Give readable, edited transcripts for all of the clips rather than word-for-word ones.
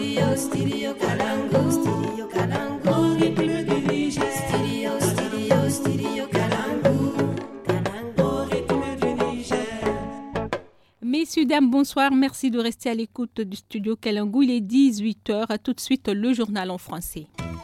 Messieurs, dames, bonsoir. Merci de rester à l'écoute du studio Kalangu. Il est 18h. Tout de suite, le journal en français.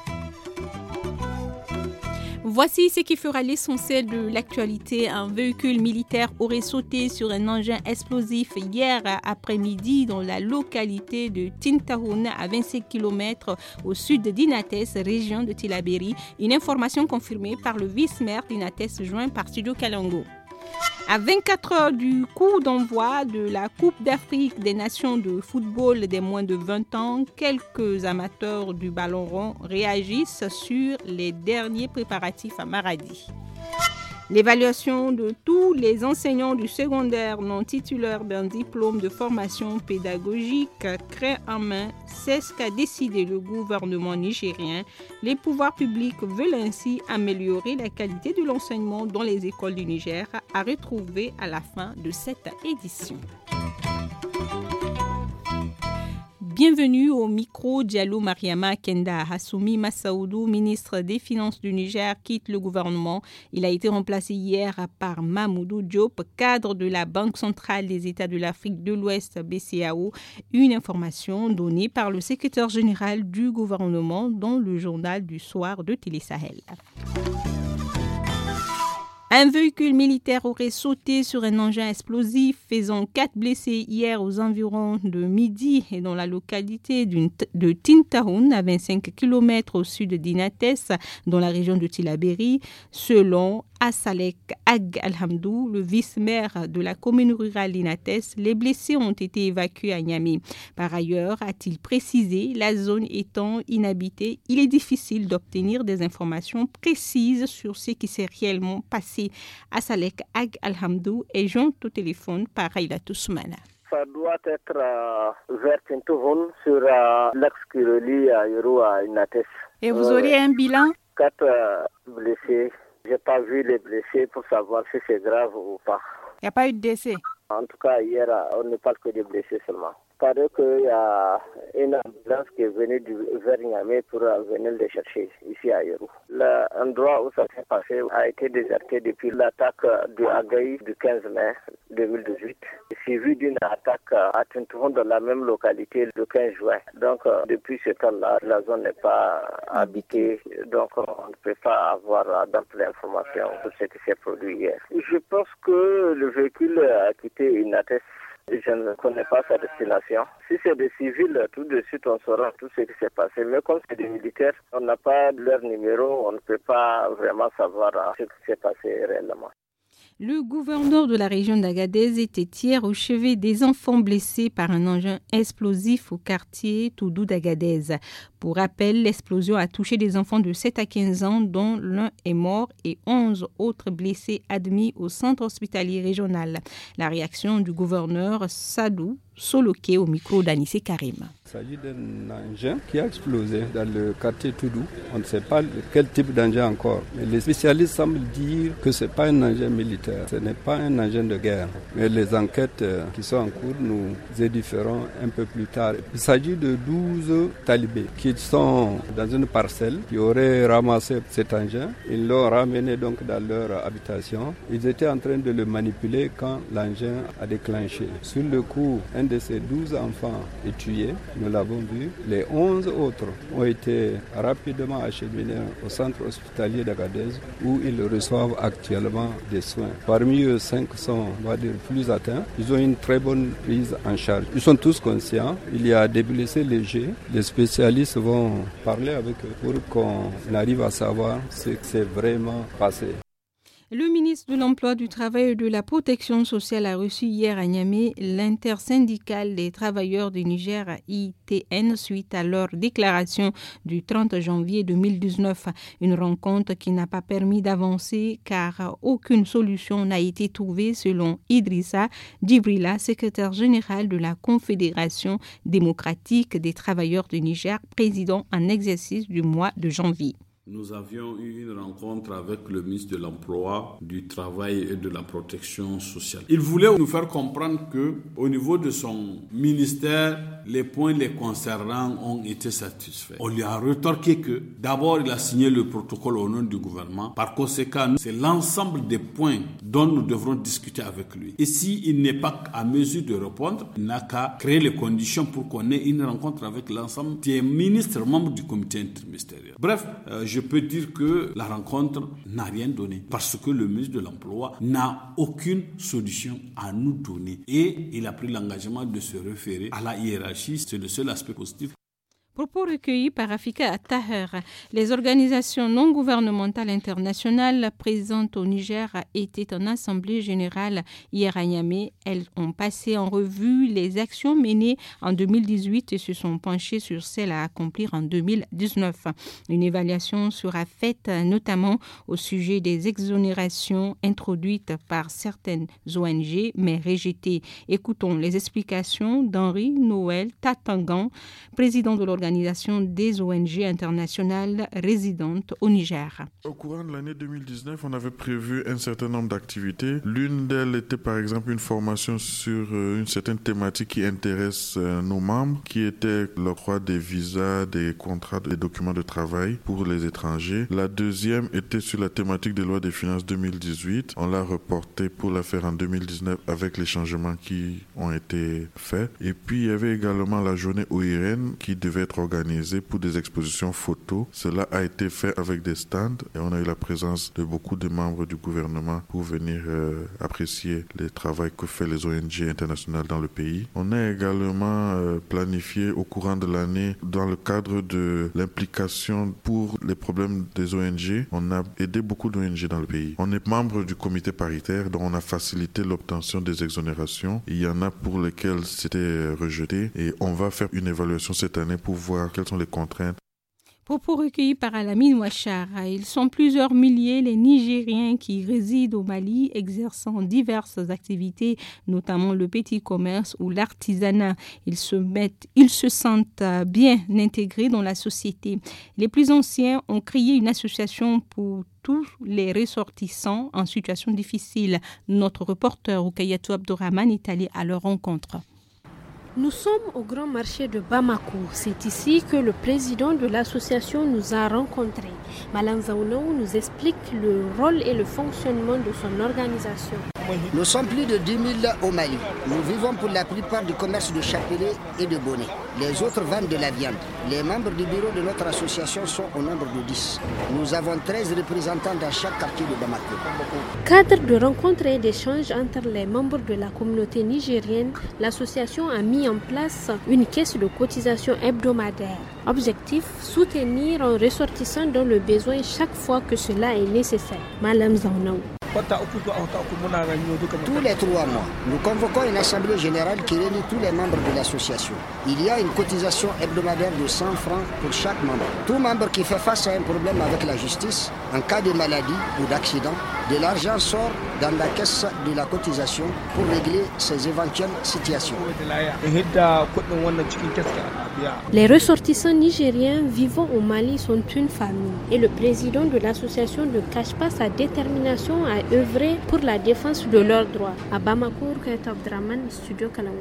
Voici ce qui fera l'essentiel de l'actualité. Un véhicule militaire aurait sauté sur un engin explosif hier après-midi dans la localité de Tintahoun, à 25 km au sud d'Inates, région de Tillabéri. Une information confirmée par le vice-maire d'Inates, joint par Studio Kalangu. À 24 heures du coup d'envoi de la Coupe d'Afrique des Nations de football des moins de 20 ans, quelques amateurs du ballon rond réagissent sur les derniers préparatifs à Maradi. L'évaluation de tous les enseignants du secondaire non titulaires d'un diplôme de formation pédagogique craie en main, c'est ce qu'a décidé le gouvernement nigérien. Les pouvoirs publics veulent ainsi améliorer la qualité de l'enseignement dans les écoles du Niger, à retrouver à la fin de cette édition. Bienvenue au micro. Diallo Mariama Kenda Hassoumi Massaoudou, ministre des Finances du Niger, quitte le gouvernement. Il a été remplacé hier par Mamoudou Diop, cadre de la Banque centrale des États de l'Afrique de l'Ouest, BCAO. Une information donnée par le secrétaire général du gouvernement dans le journal du soir de Télé Sahel. Un véhicule militaire aurait sauté sur un engin explosif, faisant 4 blessés hier aux environs de midi et dans la localité de Tintahoun, à 25 km au sud d'Inates, dans la région de Tillabéri, selon Asalek Ag Alhamdou, le vice-maire de la commune rurale d'Inates. Les blessés ont été évacués à Niamey. Par ailleurs, a-t-il précisé, la zone étant inhabitée, il est difficile d'obtenir des informations précises sur ce qui s'est réellement passé. Asalek Ag Alhamdou est joint au téléphone par Aïda Toussoumana. Ça doit être vers Tintoun sur l'axe qui relie à Yoro à Inates. Et vous auriez un bilan? 4 blessés. Je n'ai pas vu les blessés pour savoir si c'est grave ou pas. Il n'y a pas eu de décès? En tout cas, hier, on ne parle que des blessés seulement. Il paraît qu'il y a une ambulance qui est venue vers Niamey pour venir les chercher ici à Yerou. L'endroit où ça s'est passé a été déserté depuis l'attaque de Agaï du 15 mai 2018, suivi d'une attaque à Tintoun dans la même localité le 15 juin. Donc, depuis ce temps-là, la zone n'est pas habitée, donc on ne peut pas avoir d'amples informations sur ce qui s'est produit hier. Je pense que le véhicule a quitté Inates. Je ne connais pas sa destination. Si c'est des civils, tout de suite on saura tout ce qui s'est passé. Mais comme c'est des militaires, on n'a pas leur numéro, on ne peut pas vraiment savoir ce qui s'est passé réellement. Le gouverneur de la région d'Agadez était hier au chevet des enfants blessés par un engin explosif au quartier Toudou d'Agadez. Pour rappel, l'explosion a touché des enfants de 7 à 15 ans, dont l'un est mort et 11 autres blessés admis au centre hospitalier régional. La réaction du gouverneur Sadou Soloké au micro d'Anissé Karim. Il s'agit d'un engin qui a explosé dans le quartier Toudou. On ne sait pas quel type d'engin encore. Mais les spécialistes semblent dire que ce n'est pas un engin militaire, ce n'est pas un engin de guerre. Mais les enquêtes qui sont en cours nous édifieront un peu plus tard. Il s'agit de 12 talibés qui sont dans une parcelle, qui auraient ramassé cet engin. Ils l'ont ramené donc dans leur habitation. Ils étaient en train de le manipuler quand l'engin a déclenché. Sur le coup, un de ces 12 enfants est tué. Nous l'avons vu. Les 11 autres ont été rapidement acheminés au centre hospitalier d'Agadez où ils reçoivent actuellement des soins. Parmi eux, 5 sont, on va dire, plus atteints. Ils ont une très bonne prise en charge. Ils sont tous conscients. Il y a des blessés légers. Les spécialistes vont parler avec eux pour qu'on arrive à savoir ce qui s'est vraiment passé. Le ministre de l'Emploi, du Travail et de la Protection sociale a reçu hier à Niamey l'intersyndicale des travailleurs du Niger, ITN, suite à leur déclaration du 30 janvier 2019. Une rencontre qui n'a pas permis d'avancer car aucune solution n'a été trouvée selon Idrissa Djibrila, secrétaire général de la Confédération démocratique des travailleurs du Niger, président en exercice du mois de janvier. Nous avions eu une rencontre avec le ministre de l'Emploi, du Travail et de la Protection sociale. Il voulait nous faire comprendre que, au niveau de son ministère, les points les concernant ont été satisfaits. On lui a rétorqué que, d'abord, il a signé le protocole au nom du gouvernement. Par conséquent, c'est l'ensemble des points dont nous devrons discuter avec lui. Et s'il n'est pas à mesure de répondre, il n'a qu'à créer les conditions pour qu'on ait une rencontre avec l'ensemble des ministres membres du comité interministériel. Bref, je peux dire que la rencontre n'a rien donné parce que le ministre de l'Emploi n'a aucune solution à nous donner et il a pris l'engagement de se référer à la hiérarchie. C'est le seul aspect positif. Propos recueillis par Rafika Taher. Les organisations non gouvernementales internationales présentes au Niger étaient en assemblée générale hier à Niamey. Elles ont passé en revue les actions menées en 2018 et se sont penchées sur celles à accomplir en 2019. Une évaluation sera faite notamment au sujet des exonérations introduites par certaines ONG mais rejetées. Écoutons les explications d'Henri Noël Tatangan, président de l'organisation des ONG internationales résidentes au Niger. Au courant de l'année 2019, on avait prévu un certain nombre d'activités. L'une d'elles était par exemple une formation sur une certaine thématique qui intéresse nos membres, qui était l'octroi des visas, des contrats, des documents de travail pour les étrangers. La deuxième était sur la thématique des lois des finances 2018. On l'a reporté pour la faire en 2019 avec les changements qui ont été faits. Et puis il y avait également la journée OIRN qui devait être organisée pour des expositions photos. Cela a été fait avec des stands et on a eu la présence de beaucoup de membres du gouvernement pour venir apprécier le travail que fait les ONG internationales dans le pays. On a également planifié au courant de l'année, dans le cadre de l'implication pour les problèmes des ONG, on a aidé beaucoup d'ONG dans le pays. On est membre du comité paritaire, dont on a facilité l'obtention des exonérations. Il y en a pour lesquelles c'était rejeté et on va faire une évaluation cette année pour voir quelles sont les contraintes. Propos recueillis par Alamine Ouachara. Ils sont plusieurs milliers les Nigériens qui résident au Mali, exerçant diverses activités, notamment le petit commerce ou l'artisanat. Ils se sentent bien intégrés dans la société. Les plus anciens ont créé une association pour tous les ressortissants en situation difficile. Notre reporter Rukayatou Abdourahmane est allé à leur rencontre. Nous sommes au grand marché de Bamako. C'est ici que le président de l'association nous a rencontrés. Malang Zaounaou nous explique le rôle et le fonctionnement de son organisation. Nous sommes plus de 10 000 au Mali. Nous vivons pour la plupart du commerce de chapelet et de bonnets. Les autres vendent de la viande. Les membres du bureau de notre association sont au nombre de 10. Nous avons 13 représentants dans chaque quartier de Bamako. Cadre de rencontres et d'échanges entre les membres de la communauté nigérienne, l'association a mis en place une caisse de cotisation hebdomadaire. Objectif, soutenir un ressortissant dans le besoin chaque fois que cela est nécessaire. Malam Zaounaou. Tous les 3 mois, nous convoquons une assemblée générale qui réunit tous les membres de l'association. Il y a une cotisation hebdomadaire de 100 francs pour chaque membre. Tout membre qui fait face à un problème avec la justice, en cas de maladie ou d'accident, de l'argent sort dans la caisse de la cotisation pour régler ces éventuelles situations. Les ressortissants nigériens vivant au Mali sont une famille et le président de l'association ne cache pas sa détermination à œuvrer pour la défense de leurs droits. À Bamako, Rukayatou Abdourahmane, Studio Kalamou.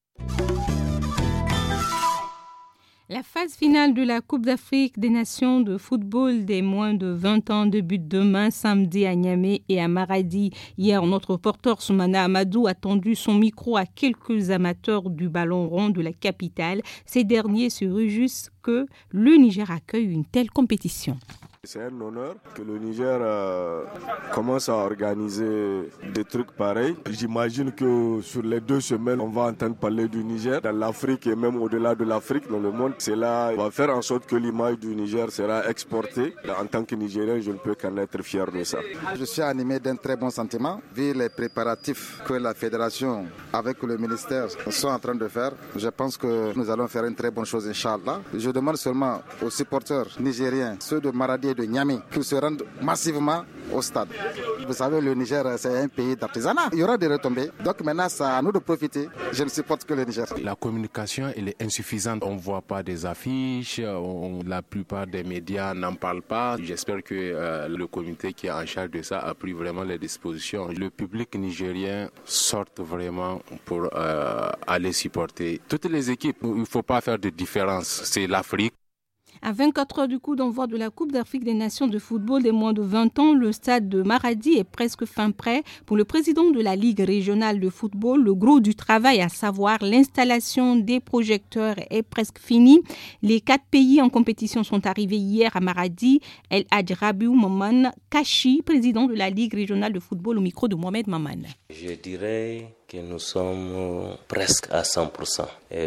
La phase finale de la Coupe d'Afrique des Nations de football des moins de 20 ans débute demain samedi à Niamey et à Maradi. Hier, notre reporter Soumana Amadou a tendu son micro à quelques amateurs du ballon rond de la capitale. Ces derniers se réjouissent que le Niger accueille une telle compétition. C'est un honneur que le Niger commence à organiser des trucs pareils. J'imagine que sur les 2 semaines, on va entendre parler du Niger dans l'Afrique et même au-delà de l'Afrique, dans le monde. Cela va faire en sorte que l'image du Niger sera exportée. En tant que Nigérien, je ne peux qu'en être fier de ça. Je suis animé d'un très bon sentiment, vu les préparatifs que la fédération, avec le ministère, sont en train de faire. Je pense que nous allons faire une très bonne chose, Inch'Allah. Je demande seulement aux supporters nigériens, ceux de Maradi quartier de Niamey qui se rendent massivement au stade. Vous savez, le Niger, c'est un pays d'artisanat. Il y aura des retombées. Donc maintenant, c'est à nous de profiter. Je ne supporte que le Niger. La communication, elle est insuffisante. On ne voit pas des affiches. La plupart des médias n'en parlent pas. J'espère que le comité qui est en charge de ça a pris vraiment les dispositions. Le public nigérien sort vraiment pour aller supporter toutes les équipes. Il ne faut pas faire de différence. C'est l'Afrique. À 24 heures du coup d'envoi de la Coupe d'Afrique des Nations de football des moins de 20 ans, le stade de Maradi est presque fin prêt. Pour le président de la Ligue régionale de football, le gros du travail, à savoir l'installation des projecteurs, est presque fini. Les 4 pays en compétition sont arrivés hier à Maradi. El Hadj Rabiou Maman Kachi, président de la Ligue régionale de football, au micro de Mohamed Maman. Je dirais que nous sommes presque à 100%. Et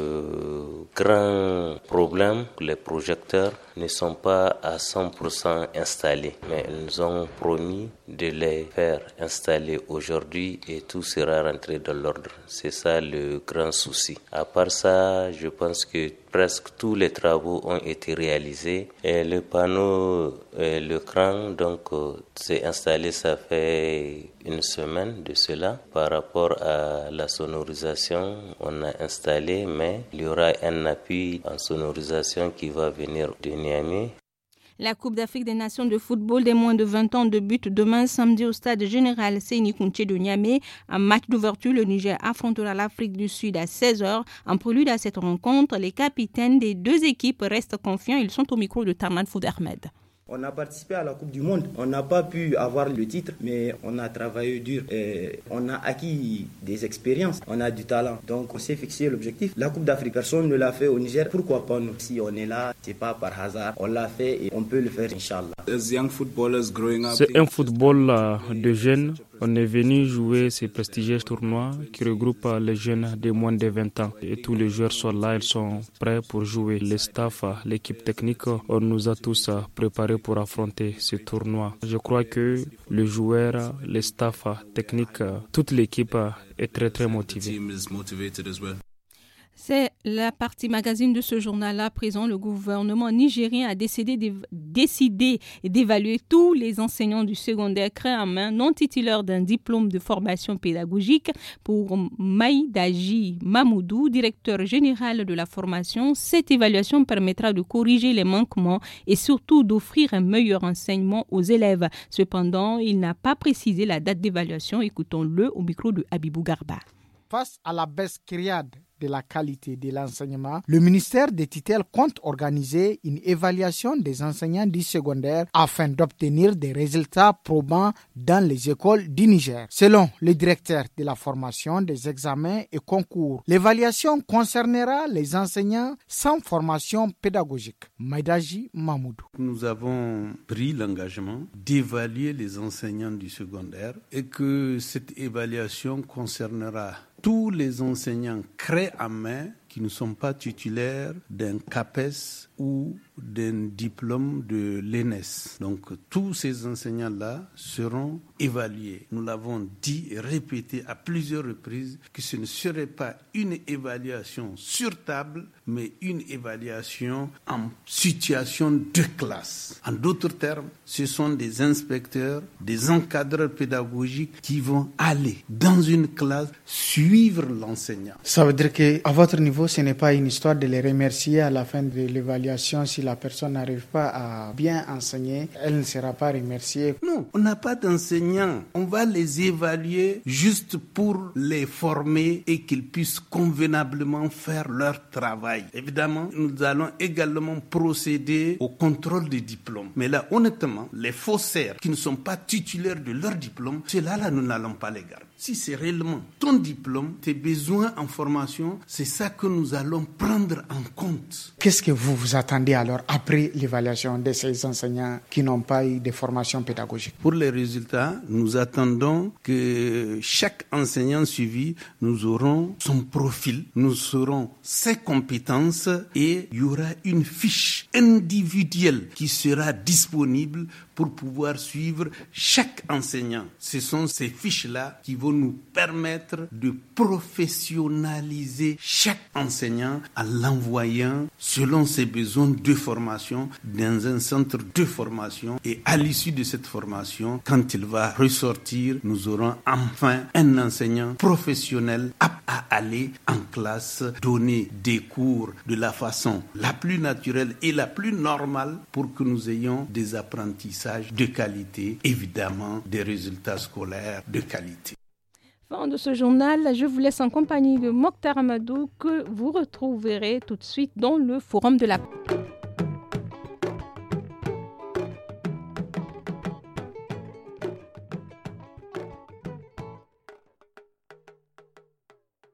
le grand problème, les projecteurs ne sont pas à 100% installés. Mais ils nous ont promis de les faire installer aujourd'hui et tout sera rentré dans l'ordre. C'est ça le grand souci. À part ça, je pense que presque tous les travaux ont été réalisés. Et le panneau, l'écran, donc c'est installé, ça fait une semaine de cela. Par rapport à la sonorisation, on a installé, mais il y aura un appui en sonorisation qui va venir de Niamey. La Coupe d'Afrique des Nations de football des moins de 20 ans débute demain samedi au stade général Seyni Kounché de Niamey. Un match d'ouverture, le Niger affrontera l'Afrique du Sud à 16h. En prélude à cette rencontre, les capitaines des 2 équipes restent confiants. Ils sont au micro de Tarnan Foud Ahmed. On a participé à la Coupe du Monde. On n'a pas pu avoir le titre, mais on a travaillé dur et on a acquis des expériences. On a du talent. Donc, on s'est fixé l'objectif. La Coupe d'Afrique, personne ne l'a fait au Niger. Pourquoi pas nous? Si on est là, c'est pas par hasard. On l'a fait et on peut le faire, Inch'Allah. C'est un football de jeunes. On est venu jouer ces prestigieux tournois qui regroupent les jeunes de moins de 20 ans. Et tous les joueurs sont là, ils sont prêts pour jouer. Le staff, l'équipe technique, on nous a tous préparés pour affronter ce tournoi. Je crois que le joueur, le staff technique, toute l'équipe est très très motivée. C'est la partie magazine de ce journal-là. À présent, le gouvernement nigérien a décidé d'évaluer tous les enseignants du secondaire clé en main non titulaires d'un diplôme de formation pédagogique. Pour Maïdaji Mamoudou, directeur général de la formation, cette évaluation permettra de corriger les manquements et surtout d'offrir un meilleur enseignement aux élèves. Cependant, il n'a pas précisé la date d'évaluation. Écoutons-le au micro de Habibou Garba. Face à la baisse criarde de la qualité de l'enseignement, le ministère des tutelles compte organiser une évaluation des enseignants du secondaire afin d'obtenir des résultats probants dans les écoles du Niger. Selon le directeur de la formation, des examens et concours, l'évaluation concernera les enseignants sans formation pédagogique. Maïdaji Mamoudou. Nous avons pris l'engagement d'évaluer les enseignants du secondaire et que cette évaluation concernera tous les enseignants créés à main qui ne sont pas titulaires d'un CAPES ou d'un diplôme de l'ENS. Donc tous ces enseignants-là seront évalués. Nous l'avons dit et répété à plusieurs reprises que ce ne serait pas une évaluation sur table, mais une évaluation en situation de classe. En d'autres termes, ce sont des inspecteurs, des encadreurs pédagogiques qui vont aller dans une classe suivre l'enseignant. Ça veut dire qu'à votre niveau, ce n'est pas une histoire de les remercier à la fin de l'évaluation. Si la personne n'arrive pas à bien enseigner, elle ne sera pas remerciée. Non, on n'a pas d'enseignants. On va les évaluer juste pour les former et qu'ils puissent convenablement faire leur travail. Évidemment, nous allons également procéder au contrôle des diplômes. Mais là, honnêtement, les faussaires qui ne sont pas titulaires de leur diplôme, ceux-là, nous n'allons pas les garder. Si c'est réellement ton diplôme, tes besoins en formation, c'est ça que nous allons prendre en compte. Qu'est-ce que vous attendez alors après l'évaluation de ces enseignants qui n'ont pas eu de formation pédagogique? Pour les résultats, nous attendons que chaque enseignant suivi, nous aurons son profil, nous saurons ses compétences et il y aura une fiche individuelle qui sera disponible pour pouvoir suivre chaque enseignant. Ce sont ces fiches-là qui vont nous permettre de professionnaliser chaque enseignant en l'envoyant selon ses besoins de formation dans un centre de formation. Et à l'issue de cette formation, quand il va ressortir, nous aurons enfin un enseignant professionnel apte à aller en classe, donner des cours de la façon la plus naturelle et la plus normale pour que nous ayons des apprentissages de qualité, évidemment des résultats scolaires de qualité. Fin de ce journal, je vous laisse en compagnie de Mokhtar Amadou que vous retrouverez tout de suite dans le Forum de la